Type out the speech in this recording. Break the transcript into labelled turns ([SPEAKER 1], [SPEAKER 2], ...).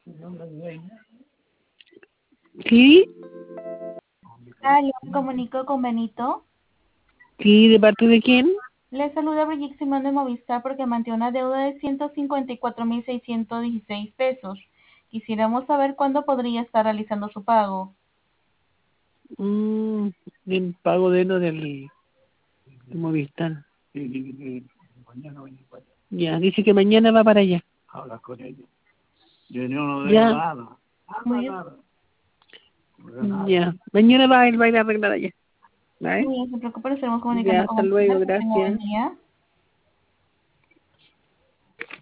[SPEAKER 1] ¿Sí?
[SPEAKER 2] Aló, me comunico con Benito.
[SPEAKER 1] ¿Sí? ¿De parte de quién?
[SPEAKER 2] Le saluda Brigitte Simón de Movistar porque mantiene una deuda de 154.616 pesos. Quisiéramos saber cuándo podría estar realizando su pago.
[SPEAKER 1] El pago de lo del Movistar. Ya, dice que mañana va para allá.
[SPEAKER 3] Habla con ella. Yo no le
[SPEAKER 1] Ya.
[SPEAKER 3] digo nada.
[SPEAKER 2] Muy bien,
[SPEAKER 1] Ya, mañana va a ir a arreglar allá. ¿Vale?
[SPEAKER 2] muy bien, se preocupe, nos estaremos comunicando
[SPEAKER 1] Ya,
[SPEAKER 2] con
[SPEAKER 1] hasta
[SPEAKER 2] usted.
[SPEAKER 1] luego,
[SPEAKER 2] Que tenga buen
[SPEAKER 1] gracias.
[SPEAKER 2] día.